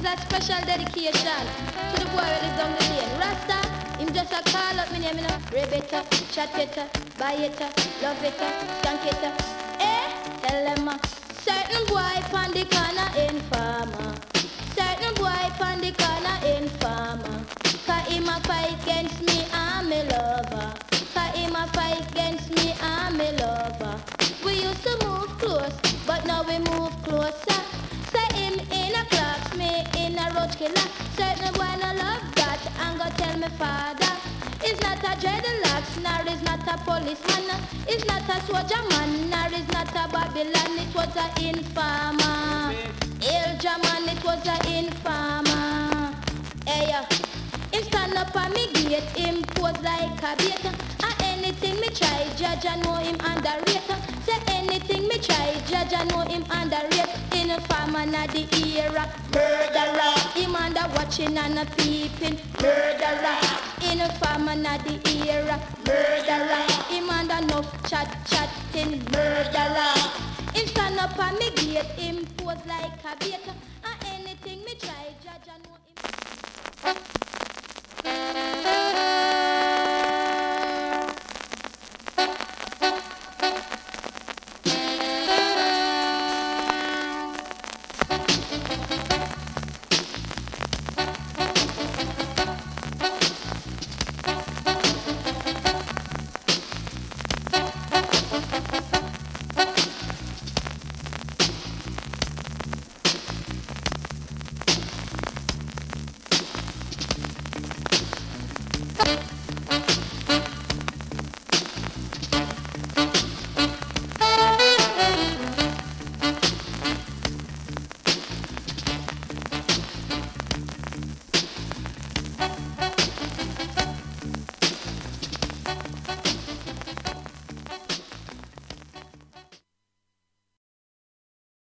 a special dedication to the boy who lives down the lane. Rasta, him just a call up me name, you know. Rave it up, chat it up, buy it up, love it up, skank it up. Tell them certain boy on the corner informer. Certain boy on the corner informer. Cause him a fight against me and me lover. Cause him a fight against me and me lover. We used to move close, but now we move closer. Say him in a clocks, me in a roach killer. Certain boy no love that, and go tell me father. It's not a dreadlocks, nor is not a policeman. It's not a soldier man, nor is not a Babylon. It was a informer. Ilja man, it was a informer. Hey, him stand up on me gate, him pose like a bait. And anything me try, judge I know him underrate. Say anything me try, judge I know him underrate. Informer na the era, murderer. Him under watching and a peeping, murderer. Informer na the era, murderer. Him under enough chatting, murderer. Him stand up on me gate, him pose like a bait. And anything me try, judge I know.